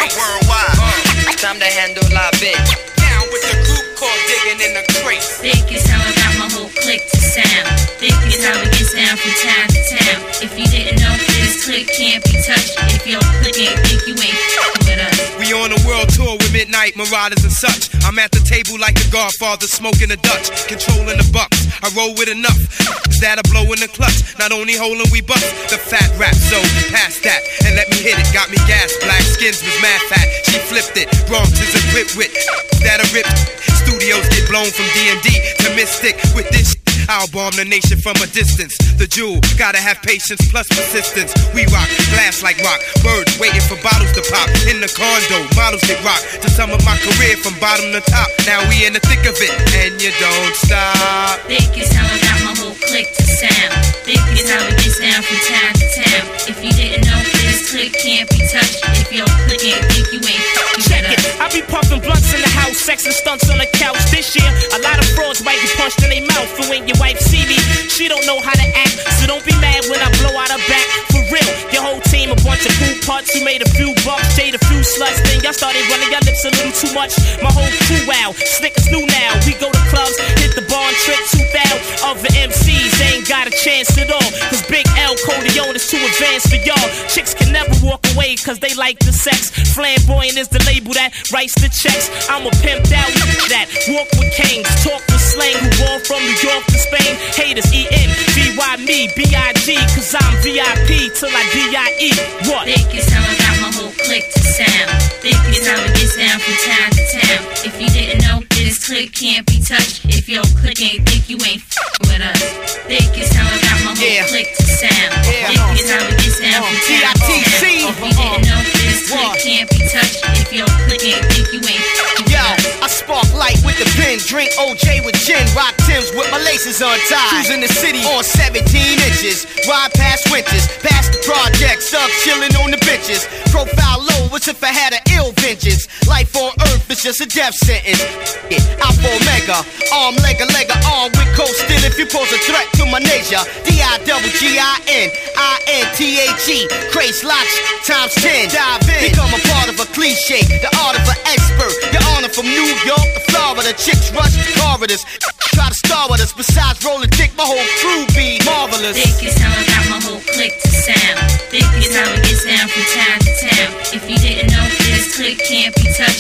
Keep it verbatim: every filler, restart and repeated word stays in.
race. Worldwide. Uh, time to handle our bit. Down with the group called Digging in the Crate. Thick is how I got my whole clique to sound. Thick is how it gets down from town to town. If you didn't know, this clique can't be touched. If your clique ain't thick, you ain't f***ing with us. We on a world tour with Midnight Marauders and such. I'm at the table like the Godfather, smoking a Dutch, controlling the bucks. I roll with enough that I blow in the clutch. Not only holding, we bust the fat rap. So pass that and let me hit it. Got me gas, black skins was mad fat. She flipped it. Bronx is equipped with that I ripped. Studios get blown from D and D to Mystic with this. I'll bomb the nation from a distance. The jewel, gotta have patience plus persistence. We rock, glass like rock. Birds waiting for bottles to pop. In the condo, models get rock. To sum up my career from bottom to top. Now we in the thick of it, and you don't stop. Thick is how I got my whole clique to sound. Thick is how it gets down from town to town. If you didn't know, this clique can't be touched. If your clique ain't thick, you ain't f***ing Check with it, us. I be puffing blunts in the house, sex and stunts on the couch. This year, a lot of frauds might get punched in their mouth. And when your wife see me, she don't know how to act. So don't be mad when I blow out her back. For real, your whole team a bunch of cool parts. You made a few bucks, jade a few sluts. Then y'all started running your lips a little too much. My whole crew wow, slick as new now. We go to clubs, hit the bar and trick two thousand. Other M Cs ain't got a chance at all. Cause Big L Codeon is too advanced for y'all. Chicks can never walk away cause they like the sex. Flamboyant is the label that writes the checks. I'm a pimped out that walk with kings, talk with slang, who born from New York to Spain. Haters E N V Y me B I G cause I'm V I P till I D I E. What? Thick is how I got my whole clique to sound. Thick is how it gets down from town to town. If you didn't know, this clique can't be touched. If your clique ain't thick, you ain't f***ing with us. Thick is how I got my whole Yeah. clique to sound. Yeah. Thick is how it gets down from town to town. If you didn't know, this clique can't be touched. If your clique ain't thick, you ain't f***ing with Yo, us. I spark light with the pen, drink O J with gin, rock Timbs with my laces untied. Cruising the city on seventeen inches, ride past winters, past the project, subs chilling on the benches. Profile low, what's if I had an ill vengeance? Life on earth is just a death sentence. Yeah, Alpha Omega, arm, legger, legger, arm with cold steel if you pose a threat to my nature. D I double G I N, I N T H E, Craze Locks times ten. Dive in, become a part of a cliche, the art of an expert. Your honor from New York to Florida, chicks rush the corridors. Try to star with us, besides rolling dick, my whole crew be marvelous. Thick is how I got my whole clique to sound. Thick is how it gets down from town to town. If you didn't know, this clique can't be touched.